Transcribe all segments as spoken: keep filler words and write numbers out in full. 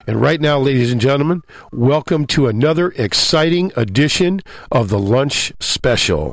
And right now, ladies and gentlemen, welcome to another exciting edition of the Lunch Special.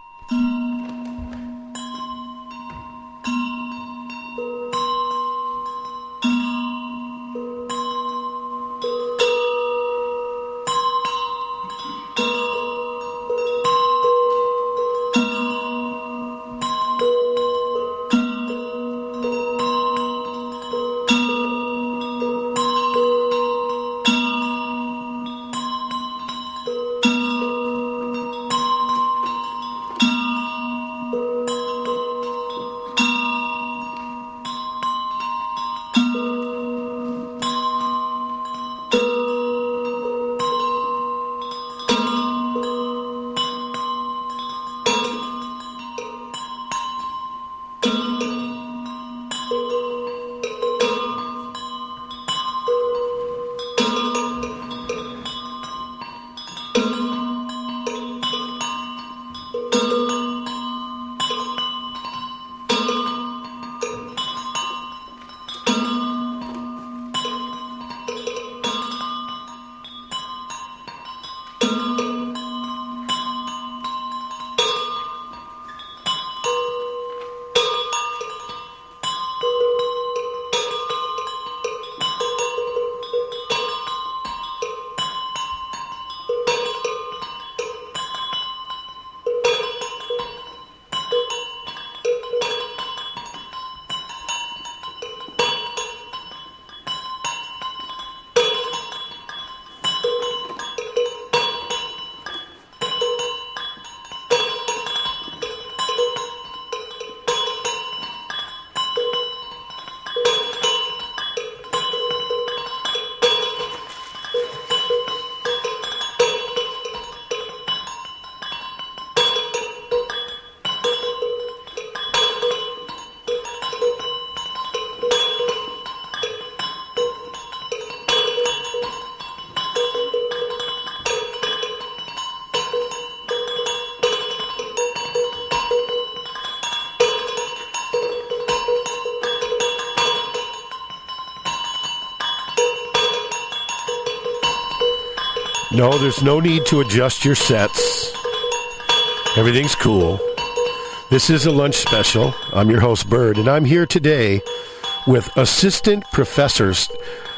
No, there's no need to adjust your sets. Everything's cool. This is a lunch special. I'm your host, Bird, and I'm here today with Assistant Professors,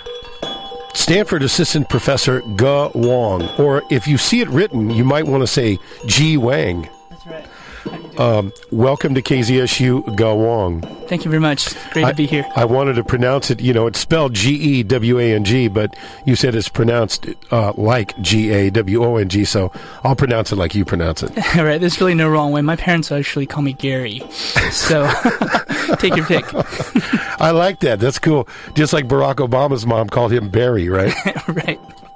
Stanford Assistant Professor Ge Wang, or if you see it written, you might want to say G. Wang. That's right. Um, welcome to K Z S U, Ge Wang. Thank you very much. Great I, to be here. I wanted to pronounce it, you know, it's spelled G E W A N G, but you said it's pronounced uh, like G A W O N G, so I'll pronounce it like you pronounce it. All right, there's really no wrong way. My parents actually call me Gary, so take your pick. I like that. That's cool. Just like Barack Obama's mom called him Barry, right? Right.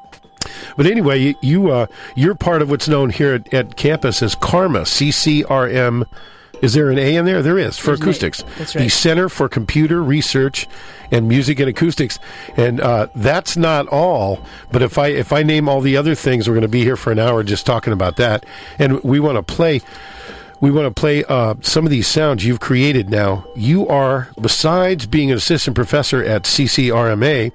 But anyway, you, you uh, you're part of what's known here at, at campus as CARMA, C C R M. Is there an A in there? There is, for There's acoustics. That's right. The Center for Computer Research and Music and Acoustics. And uh, that's not all, but if I if I name all the other things, we're going to be here for an hour just talking about that. And we want to play we want to play uh, some of these sounds you've created now. You are, besides being an assistant professor at C C R M A,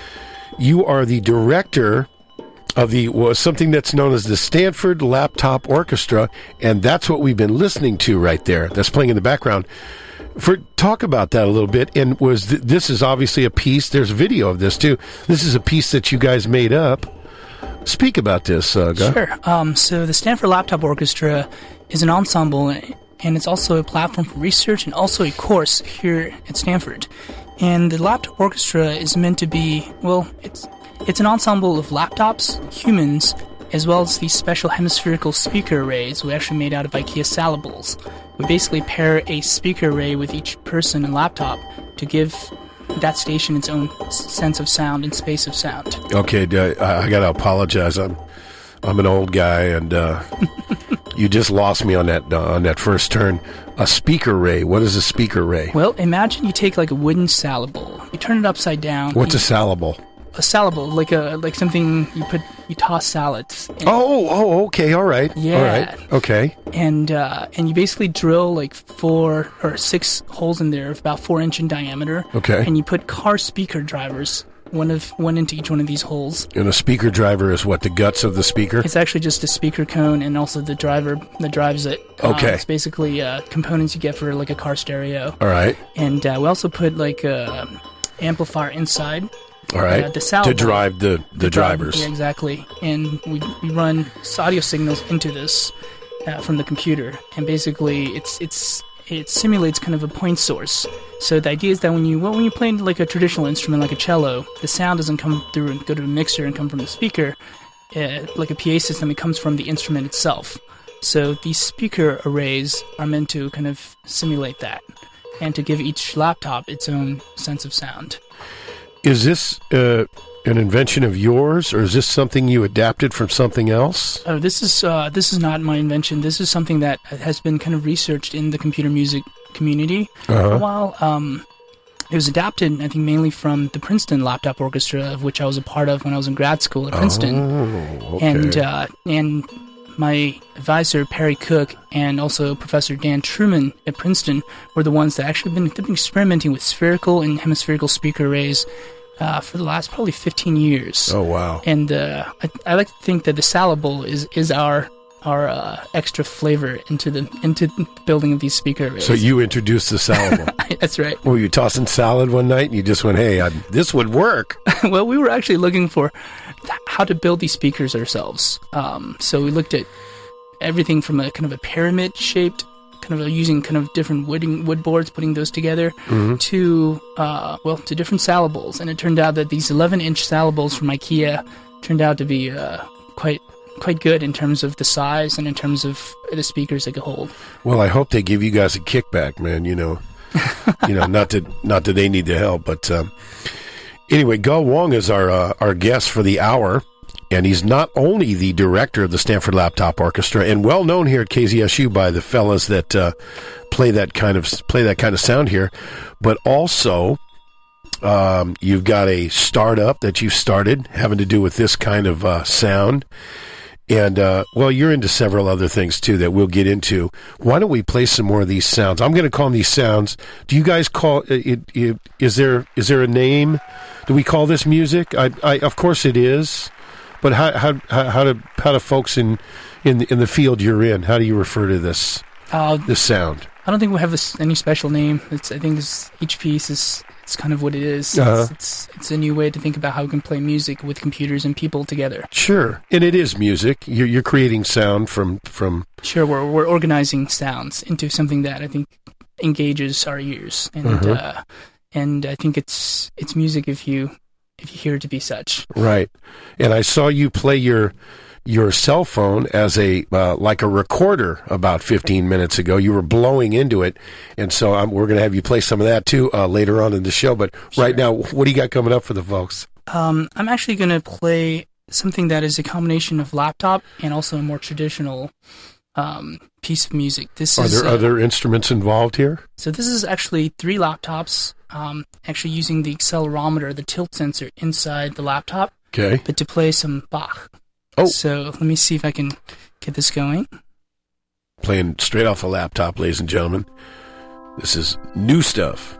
you are the director of the was something that's known as the Stanford Laptop Orchestra, and that's what we've been listening to right there. That's playing in the background. For talk about that a little bit. And was th- this is obviously a piece. There's a video of this too. This is a piece that you guys made up. Speak about this, uh, Ge. Sure. Um, so the Stanford Laptop Orchestra is an ensemble, and it's also a platform for research and also a course here at Stanford. And the Laptop Orchestra is meant to be, well, it's It's an ensemble of laptops, humans, as well as these special hemispherical speaker arrays we actually made out of IKEA salad bowls. We basically pair a speaker array with each person and laptop to give that station its own sense of sound and space of sound. Okay, I, I got to apologize. I'm I'm an old guy, and uh, you just lost me on that uh, on that first turn. A speaker array. What is a speaker array? Well, imagine you take like a wooden salad bowl. You turn it upside down. What's a salad bowl? A salad bowl, like a like something you put you toss salads. In. Oh, oh, okay, all right, yeah, all right, okay. And uh, and you basically drill like four or six holes in there of about four inch in diameter. Okay. And you put car speaker drivers one of one into each one of these holes. And a speaker driver is what, the guts of the speaker? It's actually just a speaker cone and also the driver that drives it. Okay. Um, it's basically uh, components you get for like a car stereo. All right. And uh, we also put like a amplifier inside. All right. Uh, the sound to drive the, the drivers. Yeah, exactly. And we, we run audio signals into this uh, from the computer. And basically, it's it's it simulates kind of a point source. So the idea is that when you well, when you're playing like a traditional instrument like a cello, the sound doesn't come through and go to a mixer and come from the speaker. Uh, like a P A system, it comes from the instrument itself. So these speaker arrays are meant to kind of simulate that and to give each laptop its own sense of sound. Is this uh, an invention of yours, or is this something you adapted from something else? Oh, this is uh, this is not my invention. This is something that has been kind of researched in the computer music community uh-huh. for a while. Um, it was adapted, I think, mainly from the Princeton Laptop Orchestra, of which I was a part of when I was in grad school at Princeton. Oh, okay. And uh, and my advisor Perry Cook and also Professor Dan Truman at Princeton were the ones that actually been, been experimenting with spherical and hemispherical speaker arrays uh, for the last probably fifteen years. Oh wow! And uh, I, I like to think that the salad bowl is is our our uh, extra flavor into the into the building of these speaker arrays. So you introduced the salad bowl. That's right. Were you tossing salad one night and you just went, "Hey, I, this would work"? Well, we were actually looking for how to build these speakers ourselves. Um, so we looked at everything from a kind of a pyramid shaped, kind of a, using kind of different wooding, wood boards, putting those together, mm-hmm. to uh, well, to different salad bowls. And it turned out that these eleven inch salad bowls from IKEA turned out to be uh, quite quite good in terms of the size and in terms of the speakers they could hold. Well, I hope they give you guys a kickback, man. You know, you know, not that not that they need the help, but um, anyway, Go Wong is our uh, our guest for the hour. And he's not only the director of the Stanford Laptop Orchestra, and well known here at K Z S U by the fellas that uh, play that kind of play that kind of sound here, but also um, you've got a startup that you started having to do with this kind of uh, sound. And uh, well, you're into several other things too that we'll get into. Why don't we play some more of these sounds? I'm going to call them these sounds. Do you guys call it, it? Is there is there a name? Do we call this music? I, I of course it is. But how how how do how do folks in in the, in the field you're in, how do you refer to this uh, this sound? I don't think we have this, any special name. It's I think it's, each piece is it's kind of what it is. Uh-huh. It's, it's it's a new way to think about how we can play music with computers and people together. Sure, and it is music. You're you're creating sound from from. Sure, we're we're organizing sounds into something that I think engages our ears, and uh-huh. uh, and I think it's it's music if you. if you hear it to be such. Right. And I saw you play your your cell phone as a uh, like a recorder about fifteen minutes ago. You were blowing into it, and so um, we're going to have you play some of that too uh, later on in the show. But sure. Right now, what do you got coming up for the folks? Um, I'm actually going to play something that is a combination of laptop and also a more traditional um, piece of music. This Are is, there uh, other instruments involved here? So this is actually three laptops, um, actually using the accelerometer, the tilt sensor inside the laptop, okay. but to play some Bach. Oh. So let me see if I can get this going. Playing straight off the laptop, ladies and gentlemen. This is new stuff.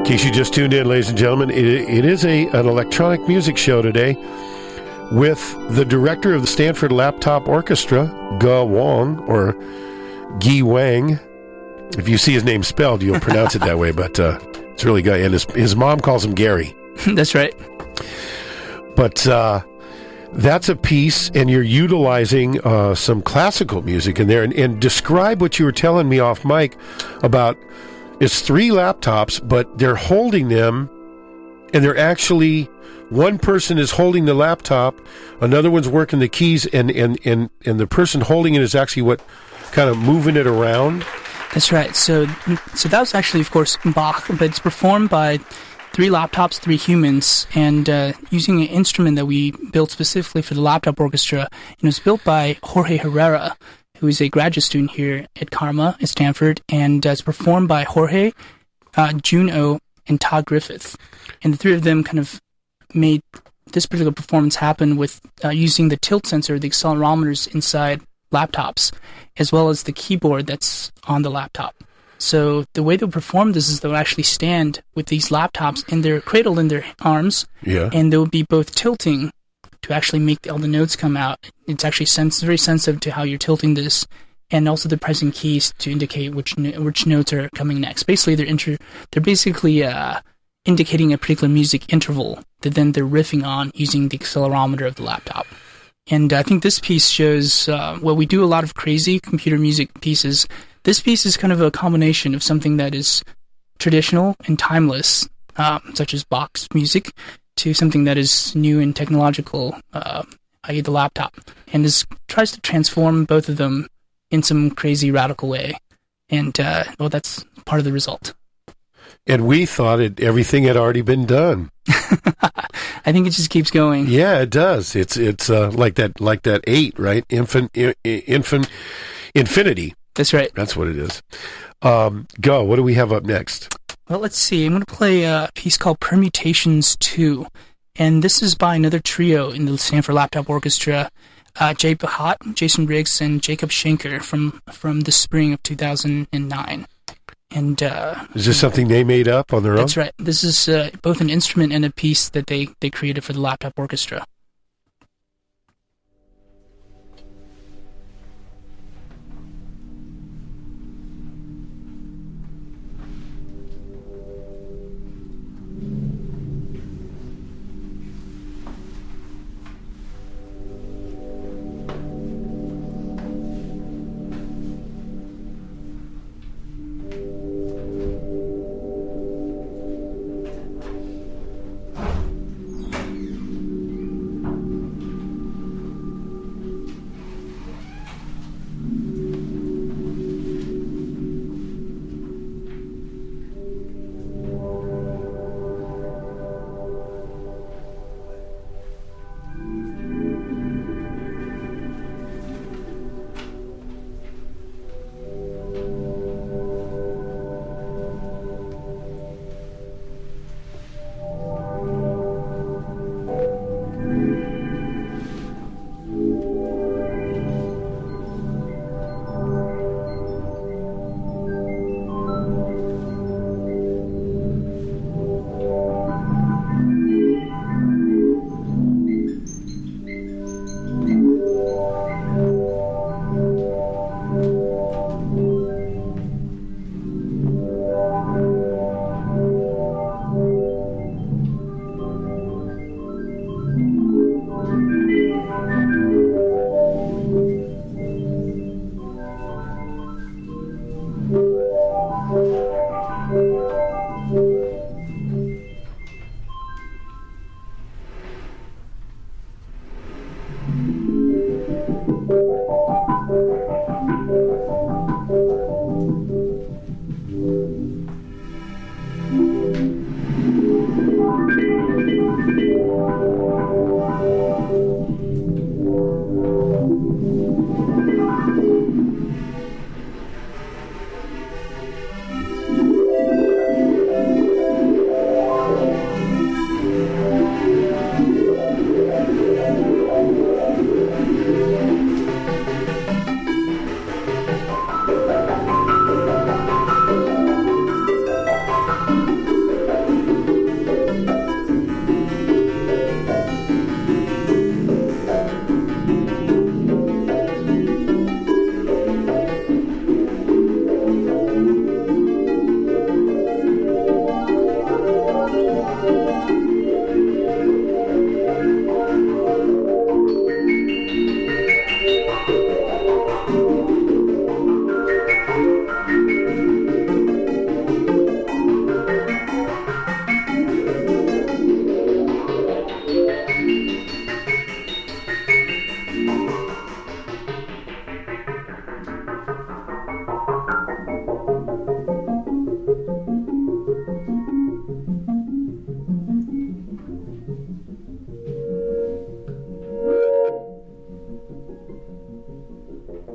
case you just tuned in, ladies and gentlemen, it, it is a an electronic music show today with the director of the Stanford Laptop Orchestra, Ge Wang, or Ge Wang. If you see his name spelled, you'll pronounce it that way, but uh, it's really good. And his, his mom calls him Gary. That's right. But uh, that's a piece, and you're utilizing uh, some classical music in there. And, and describe what you were telling me off mic about. It's three laptops, but they're holding them, and they're actually, one person is holding the laptop, another one's working the keys, and, and, and, and the person holding it is actually what kind of moving it around. That's right. So, so that was actually, of course, Bach, but it's performed by three laptops, three humans, and uh, using an instrument that we built specifically for the laptop orchestra. It was built by Jorge Herrera, who is a graduate student here at Karma at Stanford, and uh, it's performed by Jorge, uh, Juno, and Todd Griffith. And the three of them kind of made this particular performance happen with uh, using the tilt sensor, the accelerometers inside laptops, as well as the keyboard that's on the laptop. So the way they'll perform this is they'll actually stand with these laptops in their cradled in their arms, yeah, and they'll be both tilting to actually make all the notes come out. It's actually sens- very sensitive to how you're tilting this, and also the pressing keys to indicate which no- which notes are coming next. Basically, they're inter- they're basically uh, indicating a particular music interval that then they're riffing on using the accelerometer of the laptop. And I think this piece shows, uh, well, we do a lot of crazy computer music pieces. This piece is kind of a combination of something that is traditional and timeless, uh, such as Bach's music, to something that is new and technological, uh, that is the laptop. And this tries to transform both of them in some crazy, radical way. And, uh, well, that's part of the result. And we thought it, everything had already been done. I think it just keeps going. Yeah, it does. It's it's uh, like that like that eight, right? Infin, infin, infinity. That's right. That's what it is. Um, go. What do we have up next? Well, let's see. I'm going to play a piece called Permutations two. And this is by another trio in the Stanford Laptop Orchestra, uh, Jay Bahat, Jason Riggs, and Jacob Schenker from, from the spring of two thousand nine. And uh, is this something they made up on their own? That's right. This is uh, both an instrument and a piece that they, they created for the Laptop Orchestra.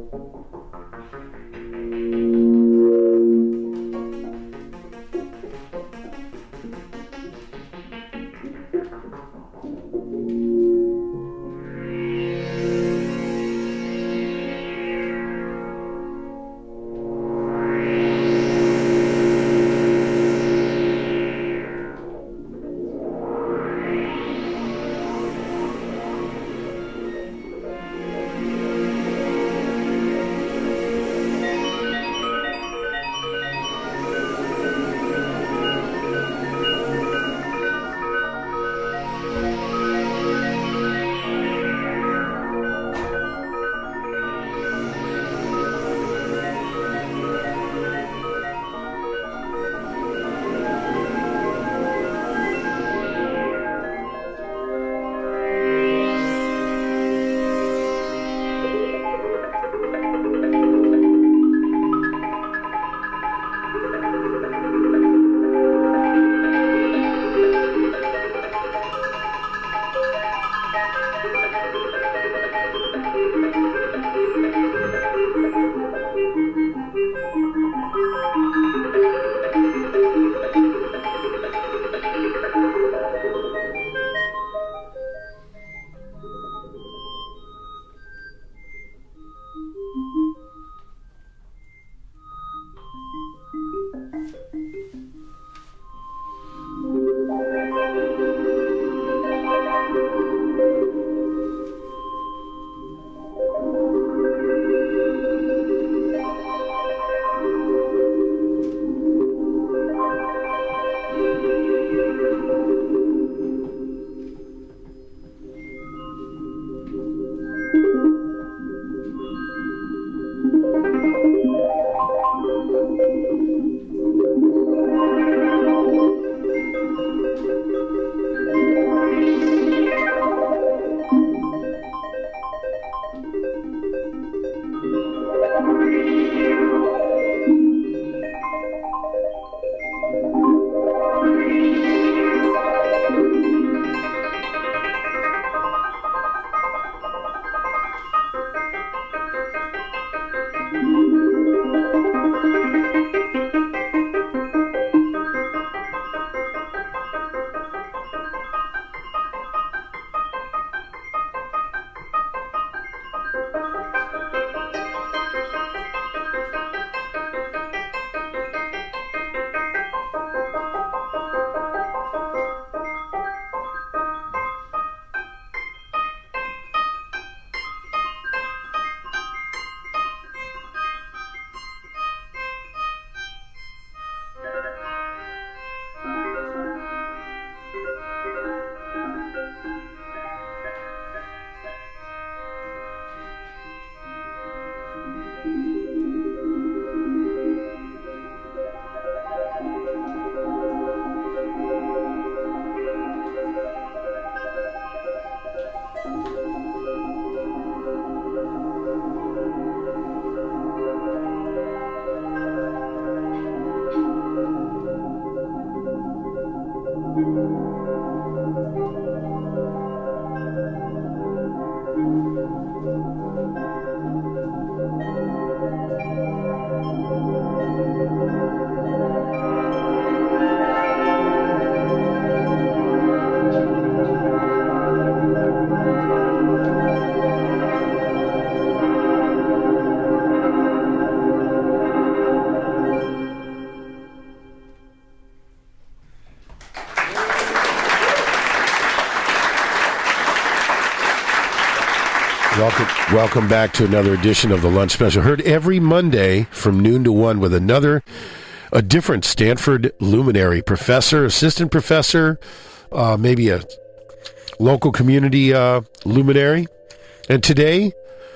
Welcome, welcome back to another edition of the Lunch Special. Heard every Monday from noon to one with another, a different Stanford luminary, professor, assistant professor, uh, maybe a local community uh, luminary. And today,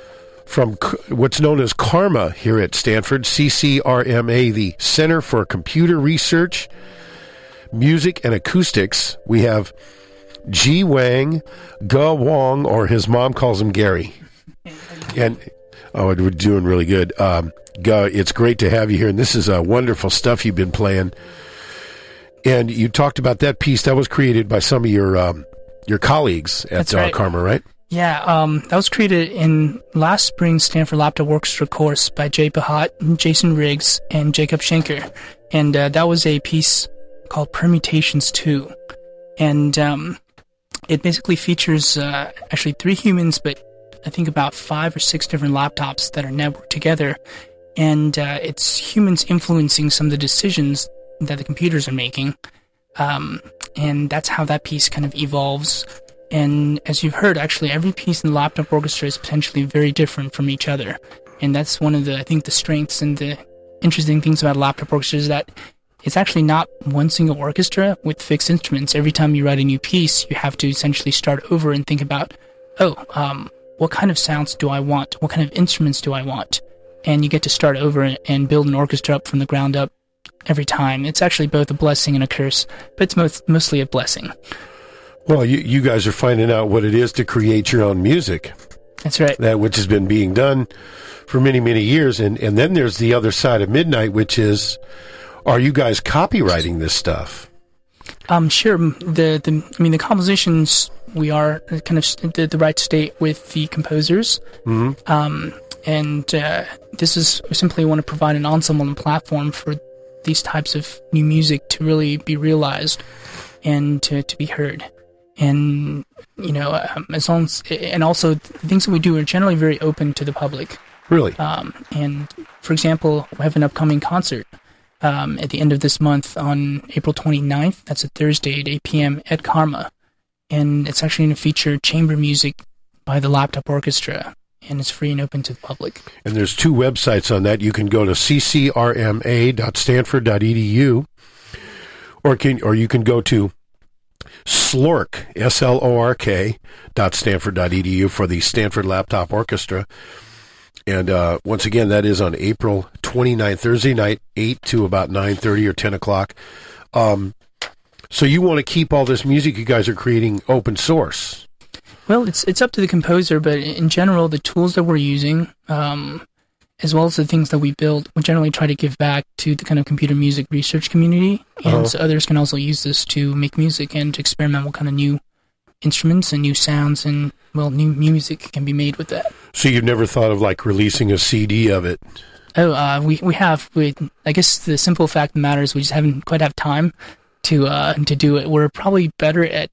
from c- what's known as CCRMA here at Stanford, C C R M A, the Center for Computer Research, Music and Acoustics, we have G. Wang, Ge Wang, or his mom calls him Gary. And, oh, we're doing really good. Um, Ge, it's great to have you here, and this is uh, wonderful stuff you've been playing. And you talked about that piece that was created by some of your um, your colleagues at That's right. uh, CCRMA, right? Yeah, um, that was created in last spring's Stanford Laptop Orchestra course by Jay Pahat, Jason Riggs, and Jacob Schenker. And uh, that was a piece called Permutations two. And um, it basically features uh, actually three humans, but I think about five or six different laptops that are networked together. And uh, it's humans influencing some of the decisions that the computers are making. Um, and that's how that piece kind of evolves. And as you've heard, actually, every piece in the Laptop Orchestra is potentially very different from each other. And that's one of the, I think, the strengths and the interesting things about Laptop Orchestra is that it's actually not one single orchestra with fixed instruments. Every time you write a new piece, you have to essentially start over and think about, oh, um, what kind of sounds do I want? What kind of instruments do I want? And you get to start over and build an orchestra up from the ground up every time. It's actually both a blessing and a curse, but it's most, mostly a blessing. Well, you, you guys are finding out what it is to create your own music. That's right. That which has been being done for many, many years. And, and then there's the other side of midnight, which is, are you guys copywriting this stuff? Um, sure. The, the, I mean, the compositions, we are kind of the, the right state with the composers. Mm-hmm. Um, and uh, this is, we simply want to provide an ensemble and platform for these types of new music to really be realized and to, to be heard. And, you know, um, as long as, and also the things that we do are generally very open to the public. Really? Um, and, for example, we have an upcoming concert um, at the end of this month on April twenty-ninth. That's a Thursday at eight p.m. at Karma. And it's actually going to feature chamber music by the Laptop Orchestra. And it's free and open to the public. And there's two websites on that. You can go to c c r m a dot stanford dot e d u, or can or you can go to Slork, S L O R K, dot stanford dot e d u for the Stanford Laptop Orchestra. And uh, once again, that is on April twenty-ninth, Thursday night, eight to about nine thirty or ten o'clock. Um, so you want to keep all this music you guys are creating open source? Well, it's it's up to the composer, but in general, the tools that we're using, um, as well as the things that we build, we generally try to give back to the kind of computer music research community, and uh-huh. so others can also use this to make music and to experiment what kind of new instruments and new sounds and, well, new music can be made with that. So you've never thought of, like, releasing a C D of it? Oh, uh, we, we have. We, I guess the simple fact of the matter is we just haven't quite have time to uh, to do it. We're probably better at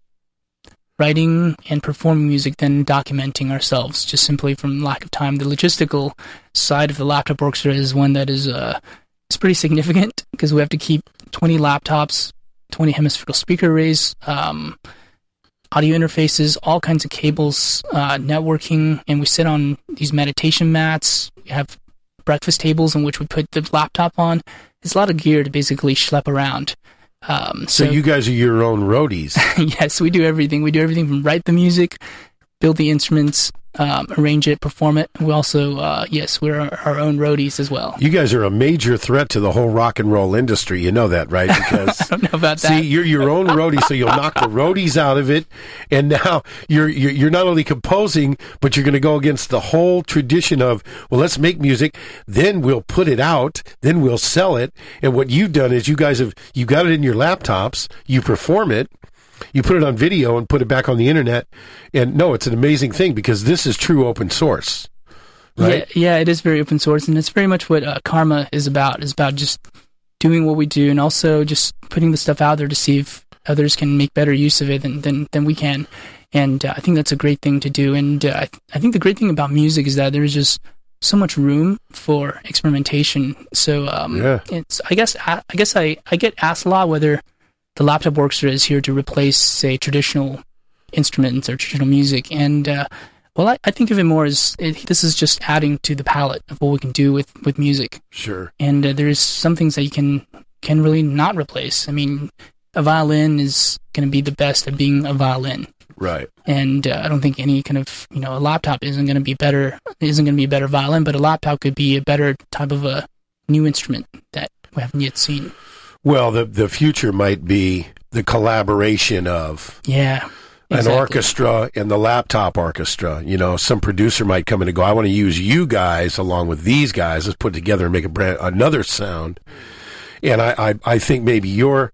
writing and performing music than documenting ourselves, just simply from lack of time. The logistical side of the Laptop Orchestra is one that is uh, is pretty significant because we have to keep twenty laptops, twenty hemispherical speaker arrays, um, audio interfaces, all kinds of cables, uh, networking, and we sit on these meditation mats. We have breakfast tables in which we put the laptop on. It's a lot of gear to basically schlep around. Um, so, so you guys are your own roadies. Yes, we do everything. We do everything from write the music, build the instruments, um, arrange it, perform it. We also, uh, yes, we're our, our own roadies as well. You guys are a major threat to the whole rock and roll industry. You know that, right? Because I don't know about that. See, you're your own roadie, so you'll knock the roadies out of it. And now you're you're, you're not only composing, but you're going to go against the whole tradition of, well, let's make music, then we'll put it out, then we'll sell it. And what you've done is you guys have you got it in your laptops, you perform it. You put it on video and put it back on the internet. And no, it's an amazing thing because this is true open source, right? Yeah, yeah, it is very open source. And it's very much what uh, Karma is about, is about just doing what we do and also just putting the stuff out there to see if others can make better use of it than, than, than we can. And uh, I think that's a great thing to do. And uh, I, th- I think the great thing about music is that there's just so much room for experimentation. So um, yeah. it's I guess I, I guess I, I get asked a lot whether the Laptop Orchestra is here to replace, say, traditional instruments or traditional music. And, uh, well, I, I think of it more as it, this is just adding to the palette of what we can do with, with music. Sure. And uh, there's some things that you can, can really not replace. I mean, a violin is going to be the best at being a violin. Right. And uh, I don't think any kind of, you know, a laptop isn't going to be better, isn't going to be a better violin, but a laptop could be a better type of a new instrument that we haven't yet seen. Well, the the future might be the collaboration of yeah, exactly. an orchestra and the laptop orchestra. You know, some producer might come in and go, I want to use you guys along with these guys. Let's put it together and make a brand, another sound. And I, I, I think maybe your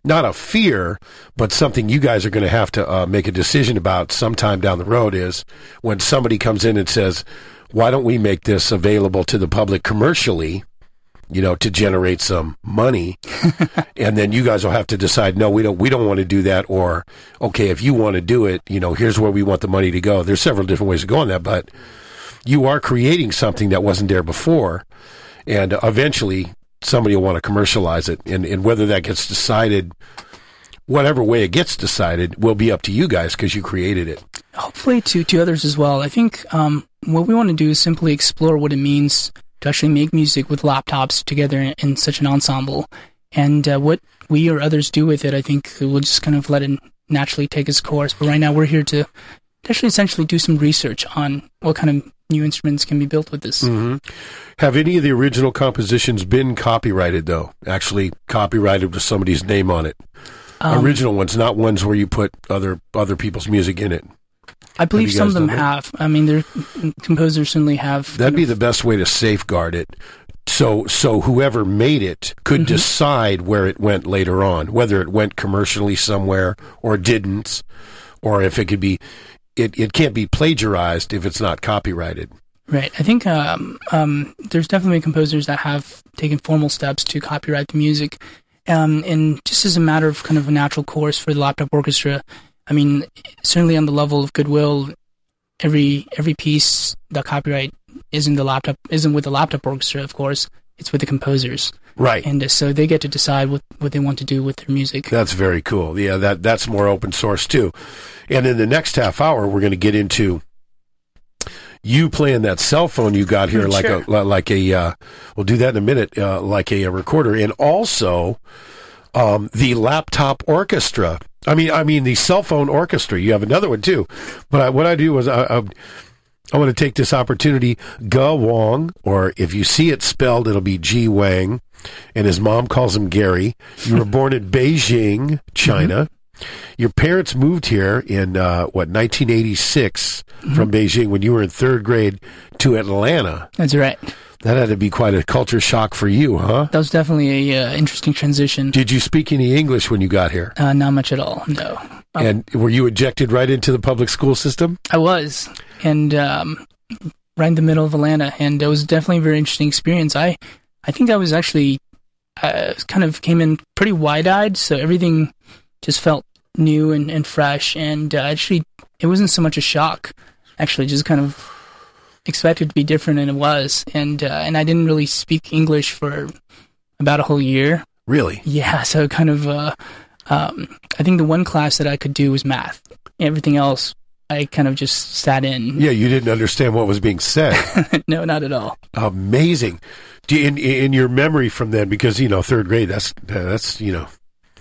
not a fear, but something you guys are going to have to uh, make a decision about sometime down the road is when somebody comes in and says, why don't we make this available to the public commercially, you know, to generate some money? And then you guys will have to decide, no, we don't, we don't want to do that. Or, okay, if you want to do it, you know, here's where we want the money to go. There's several different ways to go on that, but you are creating something that wasn't there before. And eventually somebody will want to commercialize it. And, and whether that gets decided, whatever way it gets decided, will be up to you guys because you created it. Hopefully to, to others as well. I think um, what we want to do is simply explore what it means to actually make music with laptops together in, in such an ensemble. And uh, what we or others do with it, I think we'll just kind of let it naturally take its course. But right now we're here to actually essentially do some research on what kind of new instruments can be built with this. Mm-hmm. Have any of the original compositions been copyrighted, though? Actually copyrighted with somebody's name on it? Um, Original ones, not ones where you put other other people's music in it. I believe some of them have. I mean, their composers certainly have. That'd be the best way to safeguard it. So so whoever made it could mm-hmm. decide where it went later on, whether it went commercially somewhere or didn't, or if it could be, it, it can't be plagiarized if it's not copyrighted. Right. I think um, um, there's definitely composers that have taken formal steps to copyright the music. Um, and just as a matter of kind of a natural course for the laptop orchestra, I mean, certainly on the level of goodwill, every every piece that copyright isn't the laptop isn't with the laptop orchestra, of course. It's with the composers, right? And uh, so they get to decide what, what they want to do with their music. That's very cool. Yeah, that that's more open source too. And in the next half hour, we're going to get into you playing that cell phone you got here, like sure. a like a. Uh, we'll do that in a minute, uh, like a, a recorder, and also um, the laptop orchestra. I mean, I mean the cell phone orchestra. You have another one too, but I, what I do is I, I, I want to take this opportunity. Ge Wang, or if you see it spelled, it'll be G Wang, and his mom calls him Gary. You were born in Beijing, China. Mm-hmm. Your parents moved here in uh, what nineteen eighty-six mm-hmm. from Beijing when you were in third grade to Atlanta. That's right. That had to be quite a culture shock for you, huh? That was definitely a uh, interesting transition. Did you speak any English when you got here? Uh, not much at all, no. Um, and were you ejected right into the public school system? I was, and um, right in the middle of Atlanta, and it was definitely a very interesting experience. I, I think I was actually uh, kind of came in pretty wide-eyed, so everything just felt new and, and fresh, and uh, actually it wasn't so much a shock, actually, just kind of expected to be different, and it was. And uh, and I didn't really speak English for about a whole year. Really? Yeah, so kind of, uh, um, I think the one class that I could do was math. Everything else, I kind of just sat in. Yeah, you didn't understand what was being said. No, not at all. Amazing. Do you, in, in your memory from then, because, you know, third grade, that's, that's you know,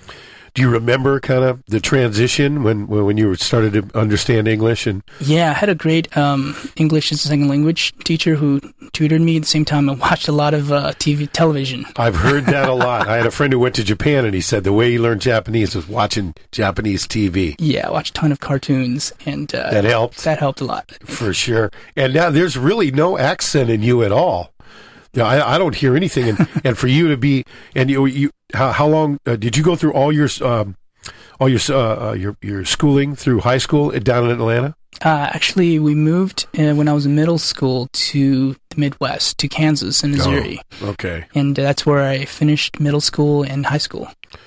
do you remember kind of the transition when when you started to understand English? And yeah, I had a great um, English as a second language teacher who tutored me at the same time. I watched a lot of uh, T V, television. I've heard that a lot. I had a friend who went to Japan, and he said the way he learned Japanese was watching Japanese T V. Yeah, I watched a ton of cartoons, and uh, that helped. That helped a lot. For sure. And now there's really no accent in you at all. Yeah, I, I don't hear anything, and, and for you to be, and you, you how, how long uh, did you go through all your um, all your uh, uh, your your schooling through high school down in Atlanta? Uh, actually, we moved uh, when I was in middle school to the Midwest, to Kansas and Missouri. Oh, okay, and uh, that's where I finished middle school and high school.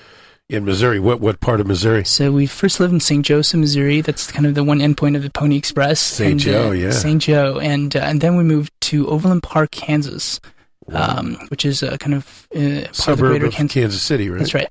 In Missouri, what what part of Missouri? So we first lived in Saint Joseph, Missouri. That's kind of the one endpoint of the Pony Express. Saint Joe, uh, yeah. Saint Joe, and uh, and then we moved to Overland Park, Kansas. Wow. Um, which is a kind of uh, suburb of, of Kansas. Kansas City, right? That's right.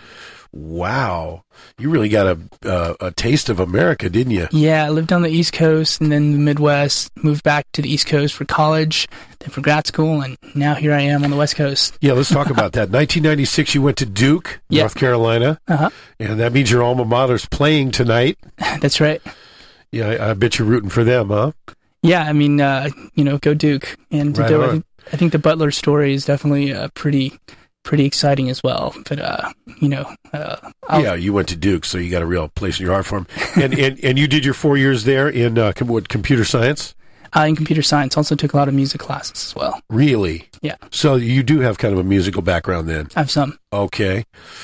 Wow, you really got a uh, a taste of America, didn't you? Yeah, I lived on the East Coast and then the Midwest. Moved back to the East Coast for college, then for grad school, and now here I am on the West Coast. Yeah, let's talk about that. nineteen ninety-six, you went to Duke, yep. North Carolina, uh-huh. and that means your alma mater's playing tonight. That's right. Yeah, I, I bet you're rooting for them, huh? Yeah, I mean, uh, you know, go Duke, and right there, on. I think the Butler story is definitely uh, pretty, pretty exciting as well. But uh, you know, uh, yeah, you went to Duke, so you got a real place in your heart for him. And and, and you did your four years there in uh, what, computer science? Uh, in computer science, also took a lot of music classes as well. Really? Yeah. So you do have kind of a musical background then. I have some. Okay.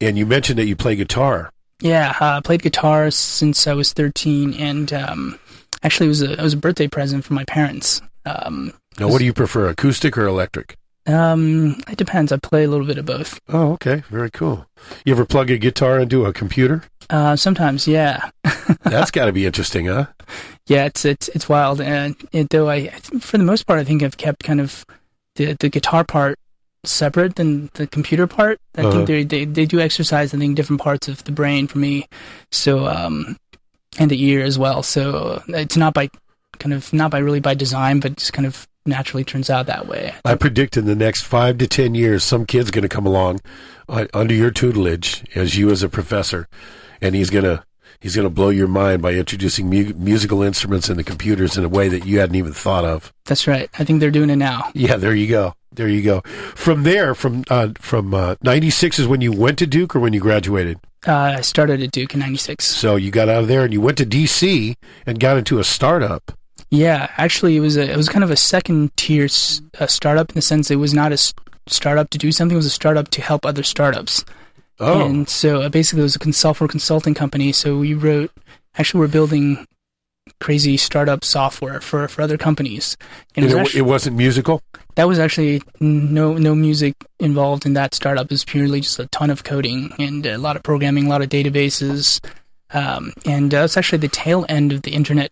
And you mentioned that you play guitar. Yeah, uh, I played guitar since I was thirteen, and um, actually it was, a, it was a birthday present from my parents. Um, now, what do you prefer, acoustic or electric? Um, it depends. I play a little bit of both. Oh, okay. Very cool. You ever plug a guitar into a computer? Uh, sometimes, yeah. That's got to be interesting, huh? Yeah, it's it's it's wild. And it, though I, for the most part, I think I've kept kind of the the guitar part separate than the computer part. I uh-huh. think they they they do exercise, I think, different parts of the brain for me. So um, and the ear as well. So it's not by kind of not by really by design, but just kind of naturally turns out that way. I predict in the next five to ten years, some kid's going to come along uh, under your tutelage as you as a professor, and he's going to he's going to blow your mind by introducing mu- musical instruments into computers in a way that you hadn't even thought of. That's right. I think they're doing it now. Yeah, there you go. There you go. From there, from uh, from uh, ninety-six is when you went to Duke or when you graduated? Uh, I started at Duke in ninety-six. So you got out of there and you went to D C and got into a startup. Yeah, actually, it was a it was kind of a second tier uh, startup in the sense it was not a s- startup to do something; it was a startup to help other startups. Oh, and so uh, basically, it was a cons- software consulting company. So we wrote, actually, we're building crazy startup software for, for other companies. And, and it, was it, actually, it wasn't musical? That was actually no no music involved in that startup. It was purely just a ton of coding and a lot of programming, a lot of databases, um, and uh, it's actually the tail end of the internet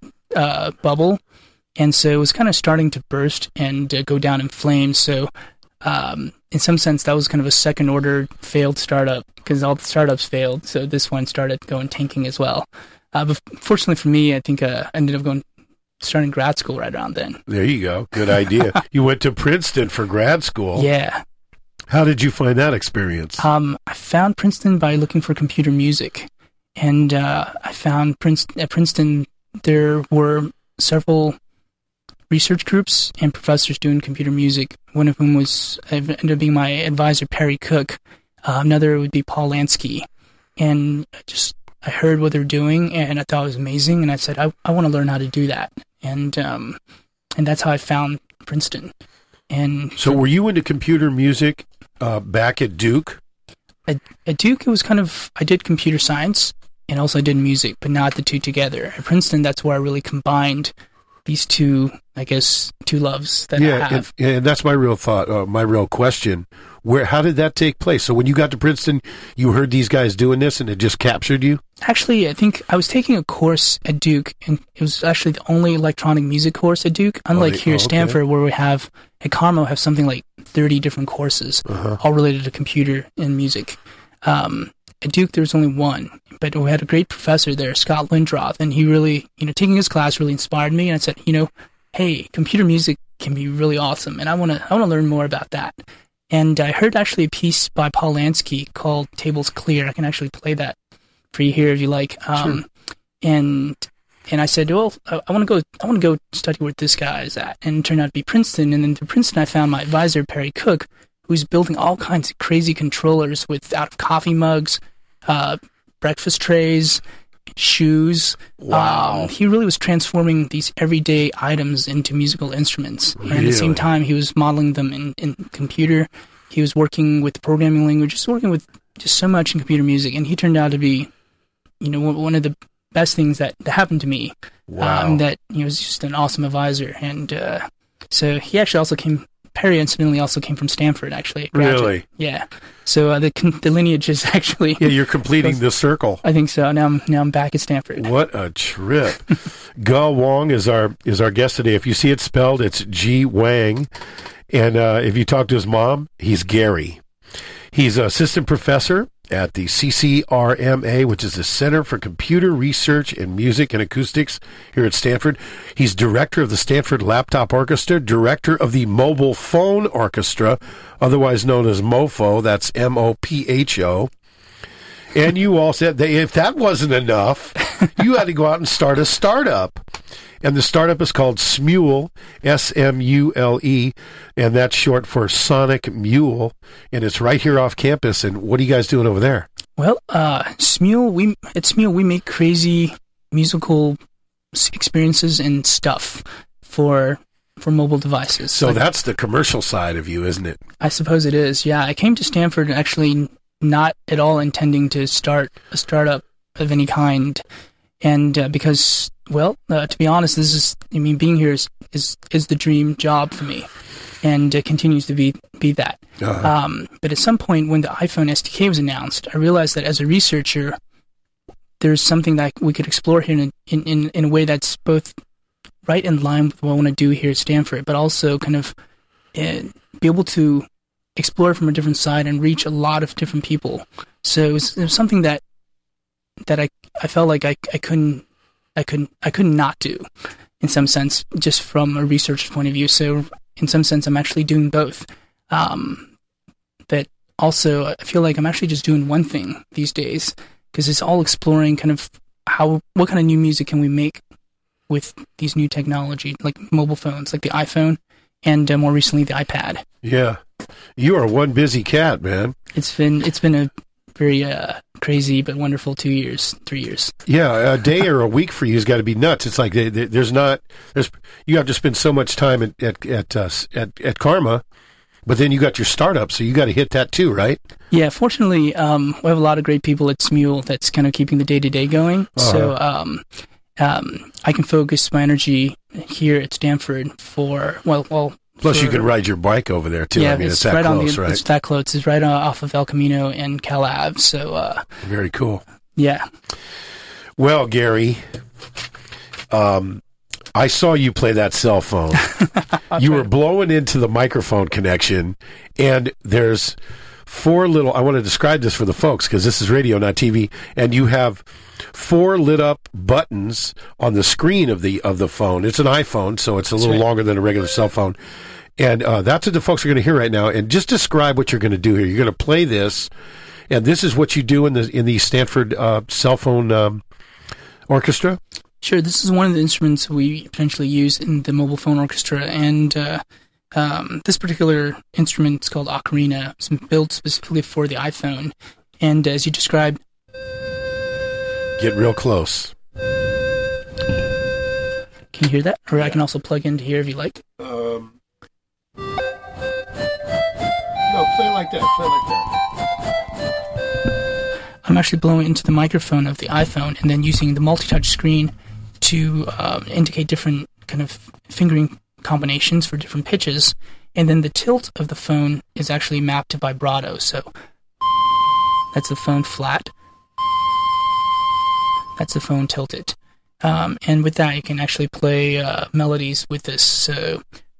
uh, bubble, and so it was kind of starting to burst and uh, go down in flames. So um, in some sense, that was kind of a second order failed startup because all the startups failed. So this one started going tanking as well. Uh, but fortunately for me, I think uh, I ended up going starting grad school right around then. There you go. Good idea. You went to Princeton for grad school. Yeah. How did you find that experience? Um, I found Princeton by looking for computer music, and uh, I found Princeton. At Princeton, there were several research groups and professors doing computer music. One of whom was ended up being my advisor, Perry Cook. Uh, another would be Paul Lansky, and I just. I heard what they're doing, and I thought it was amazing, and I said, I, I want to learn how to do that. And um, and that's how I found Princeton. And so were you into computer music uh, back at Duke? At, at Duke, it was kind of, I did computer science, and also I did music, but not the two together. At Princeton, that's where I really combined these two, I guess, two loves that yeah, I have. And, and that's my real thought, uh, my real question. Where, how did that take place? So when you got to Princeton, you heard these guys doing this and it just captured you? Actually, I think I was taking a course at Duke, and it was actually the only electronic music course at Duke, unlike oh, here at oh, okay. Stanford, where we have, at Carmel, have something like thirty different courses, uh-huh. all related to computer and music. Um, at Duke, there was only one, but we had a great professor there, Scott Lindroth, and he really, you know, taking his class really inspired me, and I said, you know, hey, computer music can be really awesome, and I want to I want to learn more about that. And I heard actually a piece by Paul Lansky called Tables Clear. I can actually play that for you here if you like. Um, sure. And and I said, well, I, I want to go. I want to go study where this guy is at. And it turned out to be Princeton. And then through Princeton, I found my advisor Perry Cook, who's building all kinds of crazy controllers with out of coffee mugs, uh, breakfast trays, shoes. Wow. Um, he really was transforming these everyday items into musical instruments. Really? And at the same time, he was modeling them in, in computer. He was working with programming languages, working with just so much in computer music. And he turned out to be, you know, one of the best things that, that happened to me. Wow. Um, that he was just an awesome advisor. And uh, so he actually also came... Perry, incidentally, also came from Stanford, actually. Really? Yeah. So uh, the the lineage is actually... Yeah, you're completing the circle. I think so. Now I'm now I'm back at Stanford. What a trip. Ge Wang is our is our guest today. If you see it spelled, it's G Wang. And uh, if you talk to his mom, he's Gary. He's an assistant professor at the C C R M A, which is the Center for Computer Research in Music and Acoustics here at Stanford. He's director of the Stanford Laptop Orchestra, director of the Mobile Phone Orchestra, otherwise known as MoPho. That's M O P H O. And you all said that if that wasn't enough, you had to go out and start a startup. And the startup is called Smule, S M U L E, and that's short for Sonic Mule, and it's right here off campus. And what are you guys doing over there? Well, uh, Smule, we at Smule, we make crazy musical experiences and stuff for for mobile devices. So like, that's the commercial side of you, isn't it? I suppose it is, yeah. I came to Stanford actually not at all intending to start a startup of any kind. And uh, because, well, uh, to be honest, this is, I mean, being here is, is, is the dream job for me, and it continues to be, be that. Uh-huh. Um, but at some point when the iPhone S D K was announced, I realized that as a researcher, there's something that we could explore here in, in, in, in a way that's both right in line with what I want to do here at Stanford, but also kind of uh, be able to explore it from a different side and reach a lot of different people. So it was, it was something that that I, I felt like I, I couldn't I couldn't I could not do in some sense, just from a researcher's point of view. So in some sense I'm actually doing both. Um, but also I feel like I'm actually just doing one thing these days, because it's all exploring kind of how what kind of new music can we make with these new technology, like mobile phones, like the iPhone, and uh, more recently the iPad. Yeah, you are one busy cat, man. It's been it's been a very uh, crazy but wonderful two years, three years. Yeah, a day or a week for you has got to be nuts. It's like they, they, there's not there's you have to spend so much time at at at, uh, at at Karma, but then you got your startup, so you got to hit that too, right? Yeah. Fortunately, um, we have a lot of great people at Smule that's kind of keeping the day to day going. Uh-huh. So um, um, I can focus my energy here at Stanford for well well. Plus, for, you can ride your bike over there too. Yeah, I mean, it's, it's that right close, on the, right? It's that close. It's right off of El Camino and Cal Ave. So uh, very cool. Yeah. Well, Gary, um, I saw you play that cell phone. You were blowing into the microphone connection, and there's four little. I want to describe this for the folks because this is radio, not T V, and you have four lit up buttons on the screen of the of the phone. It's an iPhone, so it's a little right. longer than a regular cell phone. And uh, that's what the folks are going to hear right now. And just describe what you're going to do here. You're going to play this, and this is what you do in the in the Stanford uh, cell phone um, orchestra. Sure, this is one of the instruments we potentially use in the mobile phone orchestra, and uh, um, this particular instrument is called Ocarina. It's built specifically for the iPhone, and as you described. Get real close. Can you hear that? Or I can also plug into here if you like. Um, no, play like that. Play like that. I'm actually blowing into the microphone of the iPhone and then using the multi-touch screen to uh, indicate different kind of fingering combinations for different pitches. And then the tilt of the phone is actually mapped to vibrato. So that's the phone flat. That's the phone tilted. Um, and with that, you can actually play uh, melodies with this. So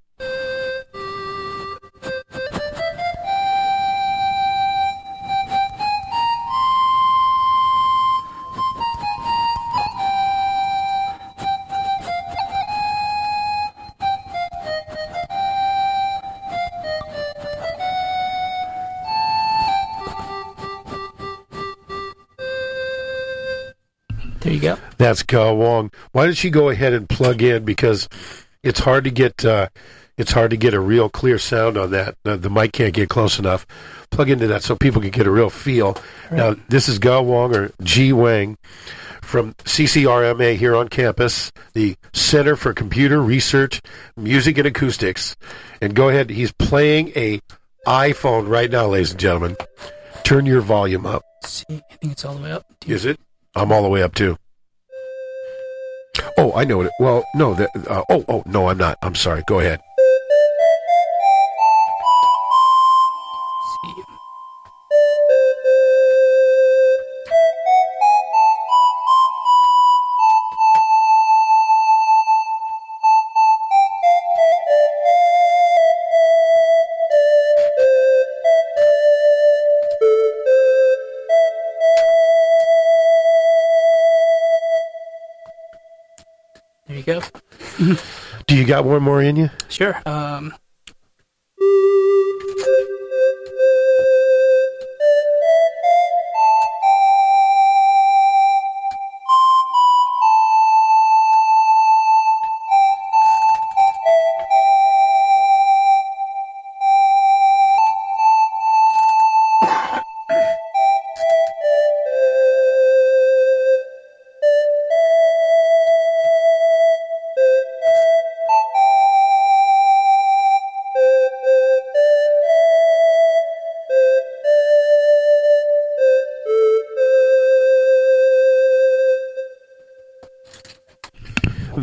there you go. That's Ga Wang. Why don't you go ahead and plug in, because it's hard to get uh, it's hard to get a real clear sound on that. Uh, the mic can't get close enough. Plug into that so people can get a real feel. Right. Now, this is Ga Wang, or G Wang, from C C R M A here on campus, the Center for Computer Research, Music and Acoustics. And go ahead. He's playing a iPhone right now, ladies and gentlemen. Turn your volume up. See, I think it's all the way up. Is it? I'm all the way up too. Oh, I know it. Well, no. That, uh, oh, oh, no, I'm not. I'm sorry. Go ahead. See. There you go. Do you got one more in you? Sure. Um,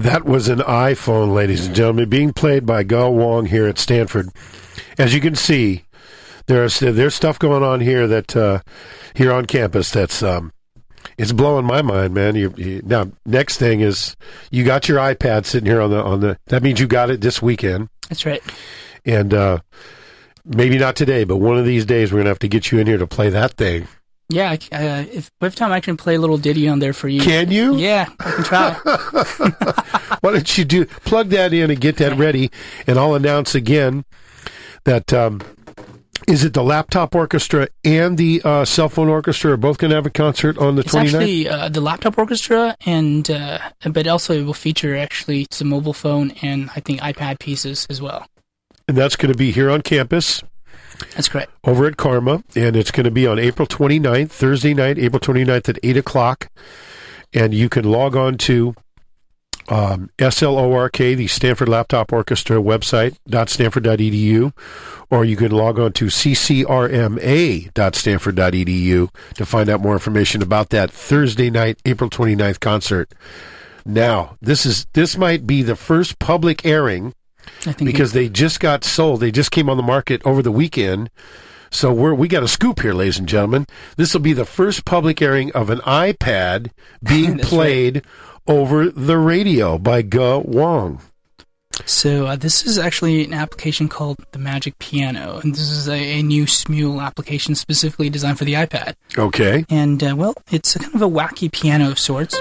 That was an iPhone, ladies and gentlemen, being played by Go Wong here at Stanford. As you can see, there's there's stuff going on here that uh, here on campus that's um, it's blowing my mind, man. You, you, now, next thing is you got your iPad sitting here on the on the. That means you got it this weekend. That's right. And uh, maybe not today, but one of these days we're gonna have to get you in here to play that thing. Yeah, uh, if we have time, I can play a little ditty on there for you. Can you? Yeah, I can try. Why don't you do plug that in and get that ready? And I'll announce again that um, is it the Laptop Orchestra and the uh, Cell Phone Orchestra are both going to have a concert on the it's twenty-ninth? It's actually uh, the Laptop Orchestra, and uh, but also it will feature actually some mobile phone and I think iPad pieces as well. And that's going to be here on campus. That's correct. Over at Karma, and it's going to be on April twenty-ninth, Thursday night, April twenty-ninth at eight o'clock. And you can log on to um, S L O R K, the Stanford Laptop Orchestra website, .stanford dot e d u, or you can log on to c c r m a dot stanford dot e d u to find out more information about that Thursday night, April twenty-ninth concert. Now, this is this might be the first public airing I think because they just got sold. They just came on the market over the weekend. So we're, we got a scoop here, ladies and gentlemen. This will be the first public airing of an iPad being played right. over the radio by Ge Wong. So uh, this is actually an application called the Magic Piano, and this is a, a new Smule application specifically designed for the iPad. Okay. And, uh, well, it's a kind of a wacky piano of sorts.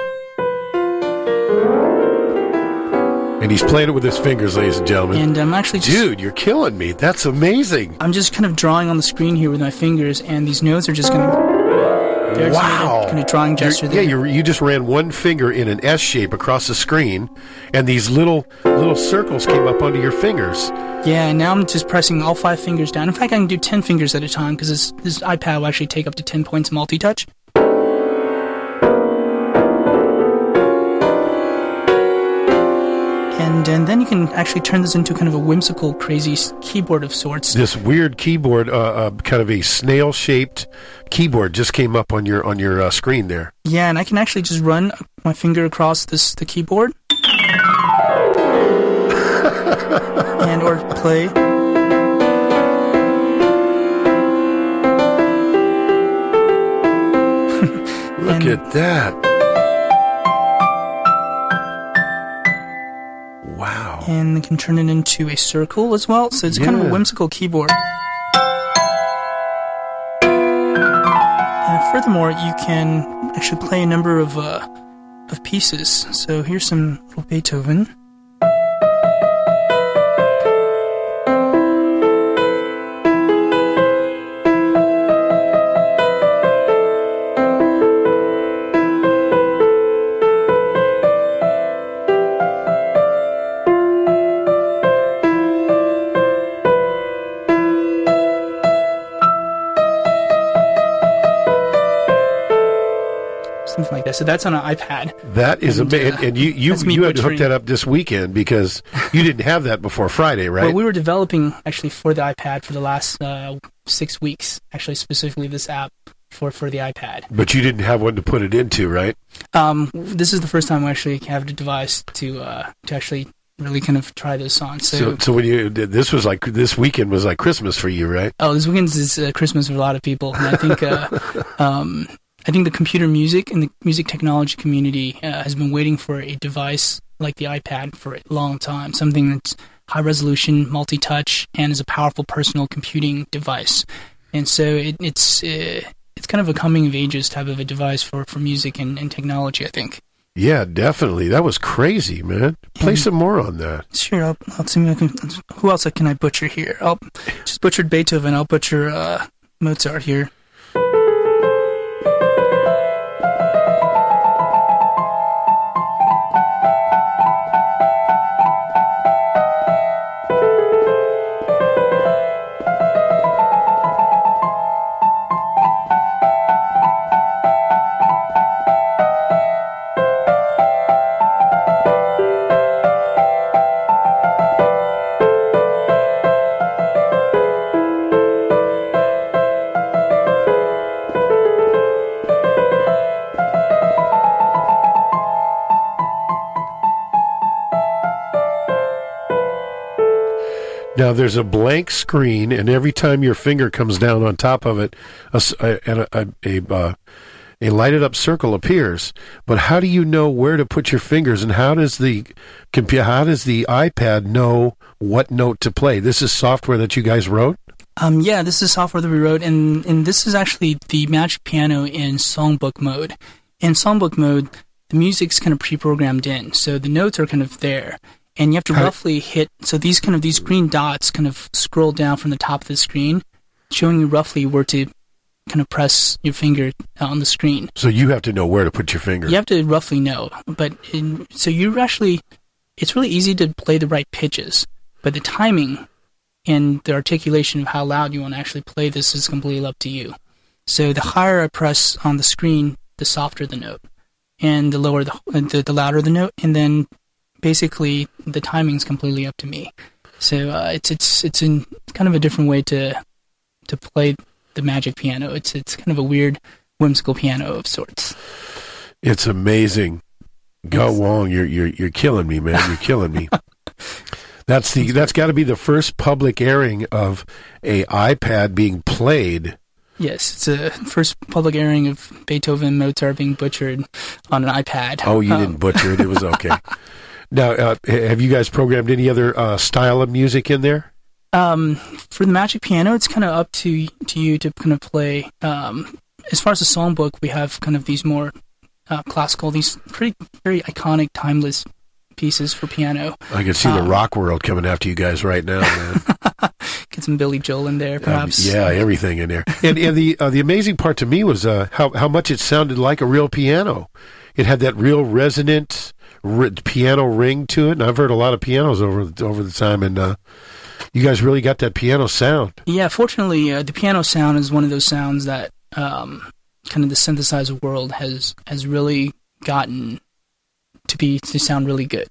And he's playing it with his fingers, ladies and gentlemen. And I'm actually just... Dude, you're killing me. That's amazing. I'm just kind of drawing on the screen here with my fingers, and these notes are just going to... There's wow. A kind of drawing gesture you're, there. Yeah, you you just ran one finger in an S shape across the screen, and these little little circles came up onto your fingers. Yeah, and now I'm just pressing all five fingers down. In fact, I can do ten fingers at a time, because this, this iPad will actually take up to ten points multi-touch. And, and then you can actually turn this into kind of a whimsical, crazy keyboard of sorts. This weird keyboard, uh, uh, kind of a snail-shaped keyboard, just came up on your on your uh, screen there. Yeah, and I can actually just run my finger across this the keyboard, and or play. Look at that. Wow. And you can turn it into a circle as well, so it's yeah. kind of a whimsical keyboard. And furthermore, you can actually play a number of uh, of pieces. So here's some little Beethoven. Something like that. So that's on an iPad. That is amazing. And, uh, and you you, you had to hook that up this weekend because you didn't have that before Friday, right? Well, we were developing actually for the iPad for the last uh, six weeks, actually specifically this app for, for the iPad. But you didn't have one to put it into, right? Um, this is the first time we actually have a device to uh, to actually really kind of try this on. So, so, so when you did, this was like this weekend was like Christmas for you, right? Oh, this weekend is uh, Christmas for a lot of people, and I think. Uh, um, I think the computer music and the music technology community uh, has been waiting for a device like the iPad for a long time, something that's high resolution, multi-touch, and is a powerful personal computing device. And so it, it's uh, it's kind of a coming of ages type of a device for, for music and, and technology, I think. Yeah, definitely. That was crazy, man. Play and, some more on that. Sure. I'll, I'll see if I can, who else can I butcher here? I'll just butchered Beethoven. I'll butcher uh, Mozart here. Now, there's a blank screen, and every time your finger comes down on top of it, a, s- a, a, a, a, uh, a lighted up circle appears. But how do you know where to put your fingers, and how does the compu- how does the iPad know what note to play? This is software that you guys wrote? Um, yeah, this is software that we wrote, and, and this is actually the Magic Piano in songbook mode. In songbook mode, the music's kind of pre-programmed in, so the notes are kind of there. And you have to How- roughly hit, so these kind of, these green dots kind of scroll down from the top of the screen, showing you roughly where to kind of press your finger on the screen. So you have to know where to put your finger. You have to roughly know, but in, so you actually, it's really easy to play the right pitches, but the timing and the articulation of how loud you want to actually play this is completely up to you. So the higher I press on the screen, the softer the note, and the lower the the, the louder the note, and then basically the timing's completely up to me. So uh, it's it's it's in kind of a different way to to play the Magic Piano. It's it's kind of a weird, whimsical piano of sorts. It's amazing. Go Wong, you're you're you're killing me, man. You're killing me. That's the that's got to be the first public airing of a iPad being played. Yes, it's a first public airing of Beethoven, Mozart being butchered on an iPad. Oh, you Um, didn't butcher it. It was okay. Now, uh, have you guys programmed any other uh, style of music in there? Um, for the Magic Piano, it's kind of up to to you to kind of play. Um, as far as the songbook, we have kind of these more uh, classical, these pretty very iconic, timeless pieces for piano. I can see the Um, rock world coming after you guys right now, man. Get some Billy Joel in there, perhaps. Um, yeah, everything in there. And, and the uh, the amazing part to me was uh, how how much it sounded like a real piano. It had that real resonant r- piano ring to it. And I've heard a lot of pianos over over the time, and uh, you guys really got that piano sound. Yeah, fortunately, uh, the piano sound is one of those sounds that um, kind of the synthesizer world has has really gotten to be to sound really good.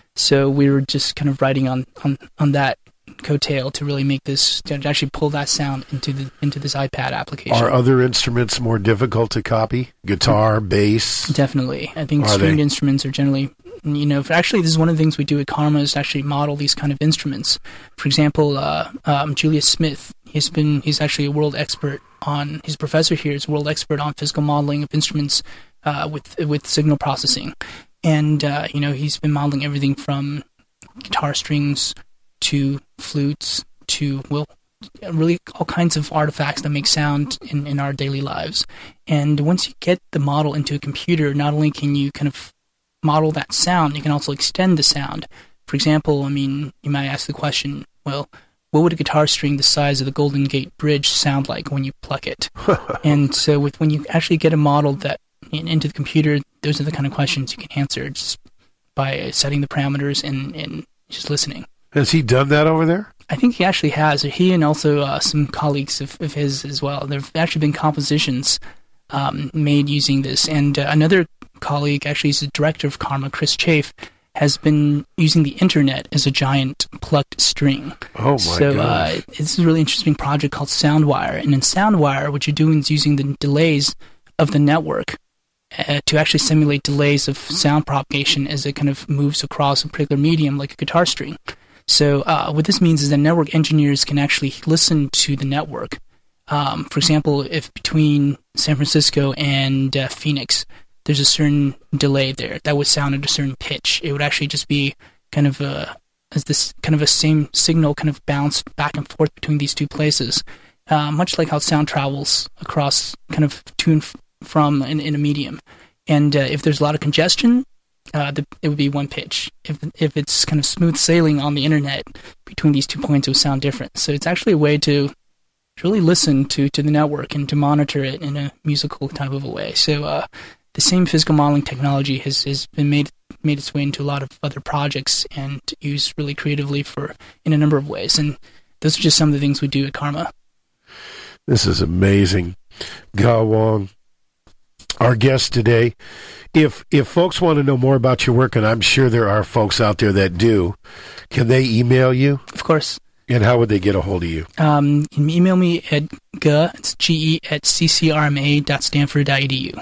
So we were just kind of riding on, on, on that coattail to really make this, to actually pull that sound into the into this iPad application. Are other instruments more difficult to copy? Guitar, bass? Definitely. I think Are stringed they? instruments are generally, you know, actually this is one of the things we do at Karma is to actually model these kind of instruments. For example, uh, um, Julius Smith, he's been, he's actually a world expert on, he's a professor here, he's a world expert on physical modeling of instruments uh, with with signal processing. And, uh, you know, he's been modeling everything from guitar strings to flutes to, well, really all kinds of artifacts that make sound in, in our daily lives. And once you get the model into a computer, not only can you kind of model that sound, you can also extend the sound. For example, I mean, you might ask the question, well, what would a guitar string the size of the Golden Gate Bridge sound like when you pluck it? And so with when you actually get a model that in, into the computer, those are the kind of questions you can answer just by setting the parameters and, and just listening. Has he done that over there? I think he actually has. He and also uh, some colleagues of, of his as well. There have actually been compositions um, made using this. And uh, another colleague, actually, is the director of Karma, Chris Chafe, has been using the internet as a giant plucked string. Oh, my so, gosh. uh, this is a really interesting project called SoundWire. And in SoundWire, what you're doing is using the delays of the network uh, to actually simulate delays of sound propagation as it kind of moves across a particular medium like a guitar string. So uh, what this means is that network engineers can actually listen to the network. Um, for example, if between San Francisco and uh, Phoenix, there's a certain delay there that would sound at a certain pitch, it would actually just be kind of a as this kind of a same signal kind of bounced back and forth between these two places, uh, much like how sound travels across kind of to and f- from in, in a medium. And uh, if there's a lot of congestion, Uh, the, it would be one pitch. If if it's kind of smooth sailing on the internet between these two points, it would sound different. So it's actually a way to really listen to, to the network and to monitor it in a musical type of a way. So uh, the same physical modeling technology has, has been made made its way into a lot of other projects and used really creatively for in a number of ways. And those are just some of the things we do at Karma. This is amazing. Ga Wong, our guest today. If if folks want to know more about your work, and I'm sure there are folks out there that do, can they email you? Of course. And how would they get a hold of you? Um, you can email me at G, it's G-E, at c c r m a dot stanford dot e d u.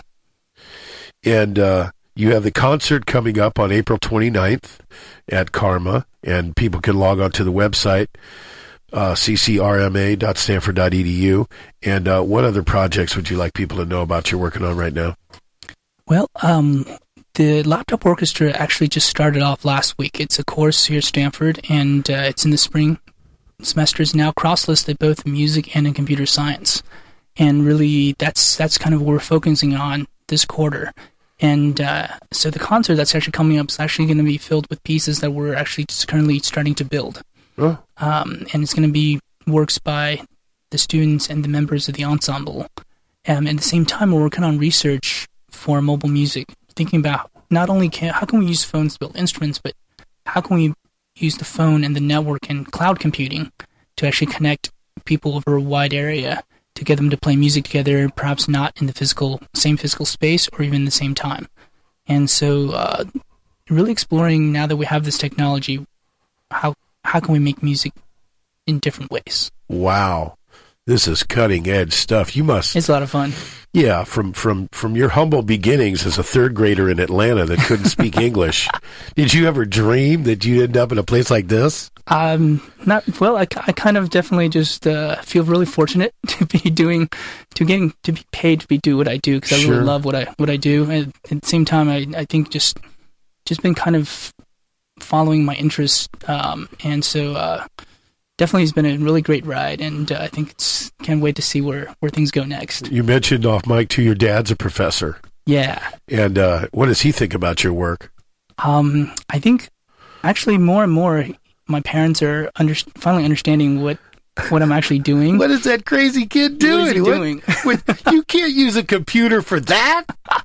And uh, you have the concert coming up on April twenty-ninth at Karma, and people can log on to the website, uh, c c r m a dot stanford dot e d u. And uh, what other projects would you like people to know about you're working on right now? Well, um, the Laptop Orchestra actually just started off last week. It's a course here at Stanford, and uh, it's in the spring semester. Is now cross-listed both in music and in computer science. And really, that's that's kind of what we're focusing on this quarter. And uh, so the concert that's actually coming up is actually going to be filled with pieces that we're actually just currently starting to build. Oh. Um, and it's going to be works by the students and the members of the ensemble. Um, at the same time, we're working on research for mobile music, thinking about not only can, how can we use phones to build instruments, but how can we use the phone and the network and cloud computing to actually connect people over a wide area to get them to play music together, perhaps not in the physical same physical space or even the same time. And so uh, really exploring, now that we have this technology, how how can we make music in different ways? Wow. This is cutting edge stuff. You must. It's a lot of fun. Yeah, from, from, from your humble beginnings as a third grader in Atlanta that couldn't speak English, did you ever dream that you'd end up in a place like this? Um, not well. I, I kind of definitely just uh, feel really fortunate to be doing, to getting to be paid to be do what I do, because I Sure. really love what I what I do. And at the same time, I I think just just been kind of following my interests, um, and so. Uh, Definitely has been a really great ride, and uh, I think it's can't wait to see where, where things go next. You mentioned off mic too, your dad's a professor. Yeah. And uh, what does he think about your work? Um, I think actually more and more my parents are under, finally understanding what what I'm actually doing. What is that crazy kid doing? What is he doing? What, what, you can't use a computer for that?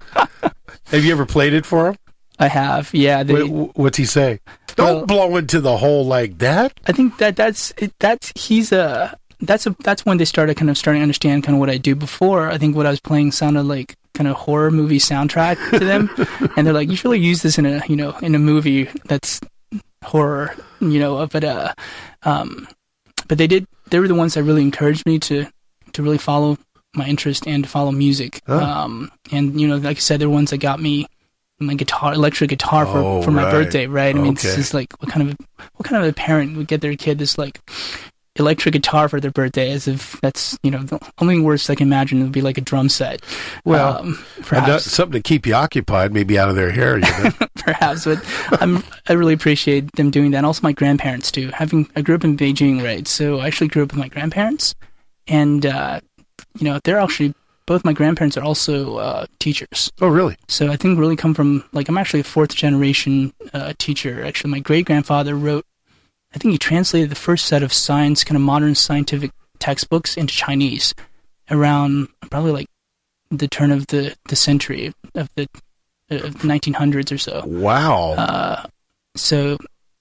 Have you ever played it for him? I have, yeah. They, what, what's he say? Don't well, blow into the hole like that. I think that that's it, that's he's a that's a that's when they started kind of starting to understand kind of what I do. Before, I think what I was playing sounded like kind of horror movie soundtrack to them, and they're like, "You should really use this in a you know in a movie that's horror, you know." But uh, um, but they did. They were the ones that really encouraged me to to really follow my interest and to follow music. Huh. Um, and you know, like I said, they're the ones that got me my guitar, electric guitar for, oh, for my right. birthday, right? I mean, okay. this is like what kind of what kind of a parent would get their kid this like electric guitar for their birthday, as if that's you know the only worst I can imagine would be like a drum set. Well, um, perhaps that, something to keep you occupied, maybe out of their hair, you know? Perhaps, but I'm I really appreciate them doing that. And also my grandparents too. Having I grew up in Beijing, right? So I actually grew up with my grandparents, and uh, you know they're actually. Both my grandparents are also uh, teachers. Oh, really? So I think really come from, like, I'm actually a fourth generation uh, teacher. Actually, my great-grandfather wrote, I think he translated the first set of science, kind of modern scientific textbooks into Chinese around probably like the turn of the, the century, of the uh, nineteen hundreds or so. Wow. Uh, so,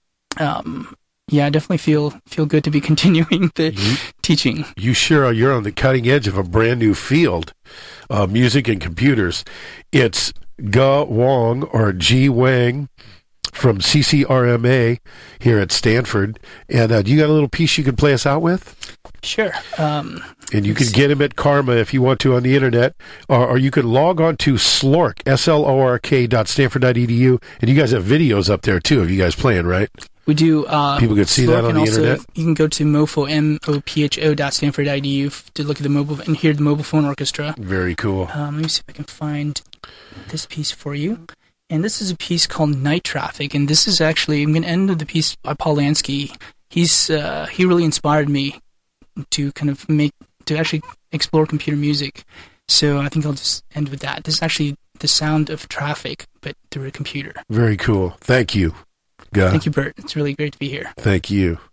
um... yeah, I definitely feel feel good to be continuing the you, teaching. You sure are. You're on the cutting edge of a brand new field, uh, music and computers. It's Ge Wang, or G Wang, from C C R M A here at Stanford. And uh, do you got a little piece you can play us out with? Sure. Um, and you can get him at Karma if you want to on the internet, or, or you can log on to Slork, S L O R K dot stanford dot e d u. And you guys have videos up there too of you guys playing, right? We do. Uh, People could see that on the also, internet. You can go to mofo, M O P H O dot stanford dot e d u to look at the mobile and hear the mobile phone orchestra. Very cool. Um, let me see if I can find this piece for you. And this is a piece called Night Traffic. And this is actually, I'm going to end with the piece by Paul Lansky. He's uh, he really inspired me to kind of make to actually explore computer music. So I think I'll just end with that. This is actually the sound of traffic, but through a computer. Very cool. Thank you. Ge. Thank you, Bert. It's really great to be here. Thank you.